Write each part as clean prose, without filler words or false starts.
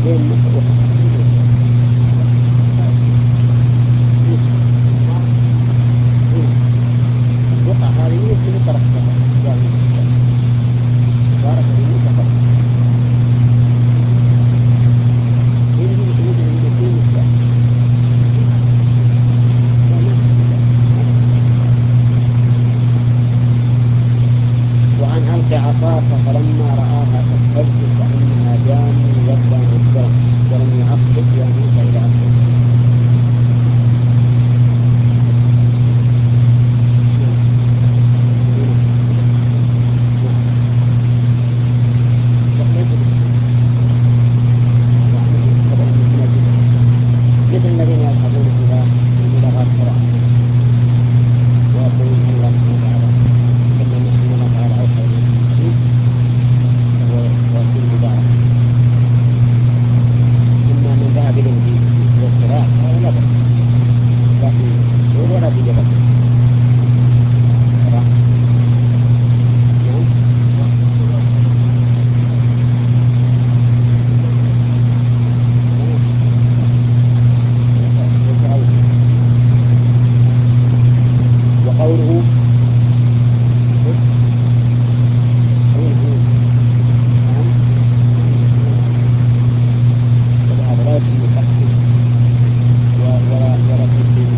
بين مصر البقعة هذه اللي تركتها يعني صارت اللي تركتها وعن ألق عصاك فلما رآها تهتز كأنها جان ولا مدبرا ولم يعقب يا موسى إلى آخره. مثل الذين يذهبون إلى بلاغات القرآن ويقولون إن الله سبحانه وتعالى إن الله تعالى أوحى إلى الحديث وهو يكون مباركا. أما من ذهب إليه بالاطلاع فهذا لا بأس، لا في طول ولا في جبل. نعم. وقوله نعم وهذا لا يتم تحته ولا تجري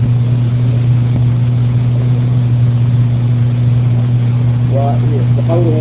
وقوله